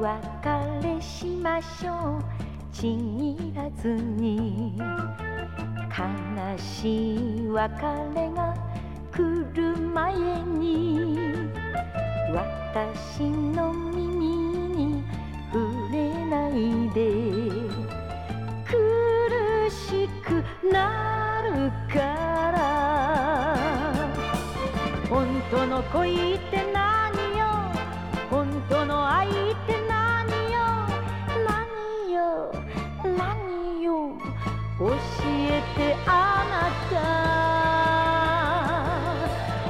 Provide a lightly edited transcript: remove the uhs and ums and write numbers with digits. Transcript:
別れしましょうちぎらずに、悲しい別れが来る前に私の耳に触れないで、苦しくなるから。本当の恋って何よ、本当の愛って何よ、何よ何よ教えてあげる。